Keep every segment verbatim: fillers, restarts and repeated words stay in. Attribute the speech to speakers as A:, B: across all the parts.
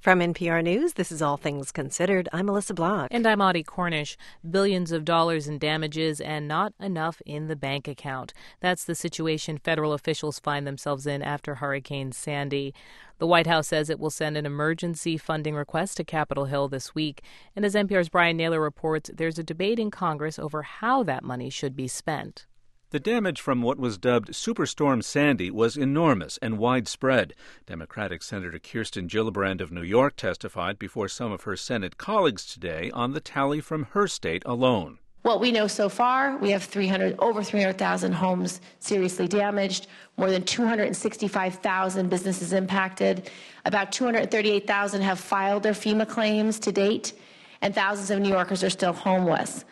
A: From N P R News, this is All Things Considered. I'm Melissa Block.
B: And I'm Audie Cornish. Billions of dollars in damages and not enough in the bank account. That's the situation federal officials find themselves in after Hurricane Sandy. The White House says it will send an emergency funding request to Capitol Hill this week. And as N P R's Brian Naylor reports, there's a debate in Congress over how that money should be spent.
C: The damage from what was dubbed Superstorm Sandy was enormous and widespread. Democratic Senator Kirsten Gillibrand of New York testified before some of her Senate colleagues today on the tally from her state alone.
D: What we know so far, we have three hundred, over three hundred thousand homes seriously damaged, more than two hundred sixty-five thousand businesses impacted. About two hundred thirty-eight thousand have filed their FEMA claims to date, and thousands of New Yorkers are still homeless.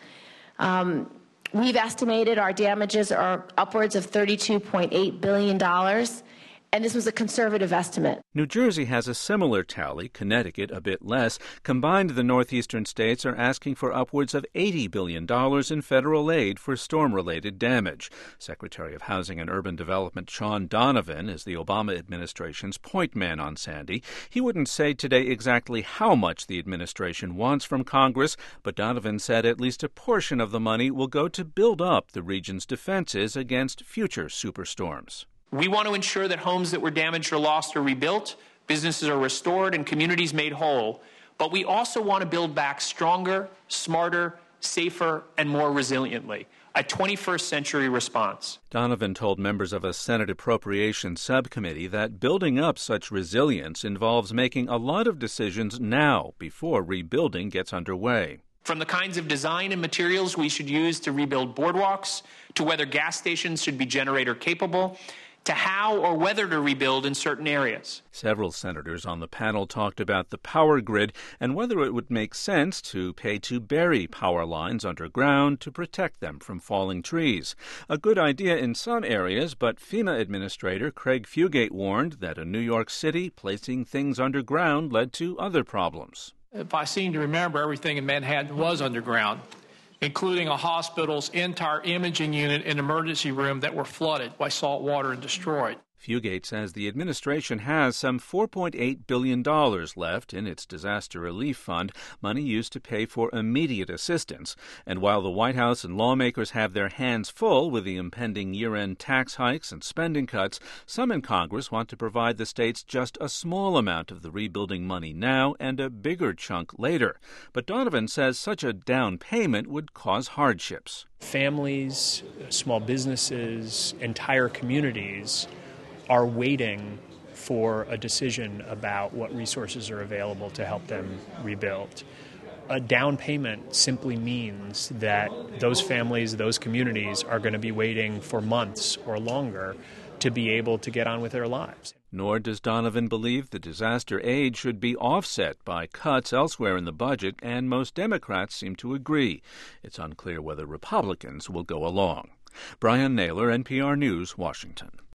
D: Um, We've estimated our damages are upwards of thirty-two point eight billion dollars, and this was a conservative estimate.
C: New Jersey has a similar tally, Connecticut a bit less. Combined, the northeastern states are asking for upwards of eighty billion dollars in federal aid for storm-related damage. Secretary of Housing and Urban Development Sean Donovan is the Obama administration's point man on Sandy. He wouldn't say today exactly how much the administration wants from Congress, but Donovan said at least a portion of the money will go to build up the region's defenses against future superstorms.
E: We want to ensure that homes that were damaged or lost are rebuilt, businesses are restored, and communities made whole. But we also want to build back stronger, smarter, safer, and more resiliently. A twenty-first century response.
C: Donovan told members of a Senate Appropriations Subcommittee that building up such resilience involves making a lot of decisions now before rebuilding gets underway.
E: From the kinds of design and materials we should use to rebuild boardwalks, to whether gas stations should be generator capable, to how or whether to rebuild in certain areas.
C: Several senators on the panel talked about the power grid and whether it would make sense to pay to bury power lines underground to protect them from falling trees. A good idea in some areas, but FEMA Administrator Craig Fugate warned that in New York City, placing things underground led to other problems.
F: If I seem to remember, everything in Manhattan was underground, including a hospital's entire imaging unit and emergency room that were flooded by salt water and destroyed.
C: Fugate says the administration has some four point eight billion dollars left in its disaster relief fund, money used to pay for immediate assistance. And while the White House and lawmakers have their hands full with the impending year-end tax hikes and spending cuts, some in Congress want to provide the states just a small amount of the rebuilding money now and a bigger chunk later. But Donovan says such a down payment would cause hardships.
G: Families, small businesses, entire communities are waiting for a decision about what resources are available to help them rebuild. A down payment simply means that those families, those communities are going to be waiting for months or longer to be able to get on with their lives.
C: Nor does Donovan believe the disaster aid should be offset by cuts elsewhere in the budget, and most Democrats seem to agree. It's unclear whether Republicans will go along. Brian Naylor, N P R News, Washington.